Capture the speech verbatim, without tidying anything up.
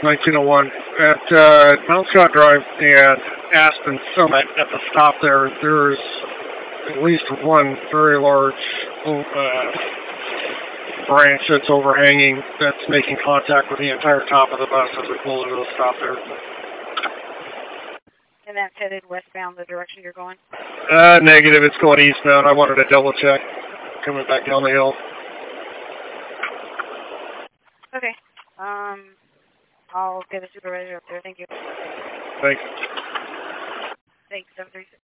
nineteen oh one. At uh, Mount Scott Drive and Aspen Summit, at the stop there, there's at least one very large uh, branch that's overhanging that's making contact with the entire top of the bus as we pull into the stop there. And that's headed westbound the direction you're going? Uh, negative. It's going eastbound. I wanted to double check coming back down the hill. Okay. Um, I'll get a supervisor up there. Thank you. Thanks. Thanks. seven three six.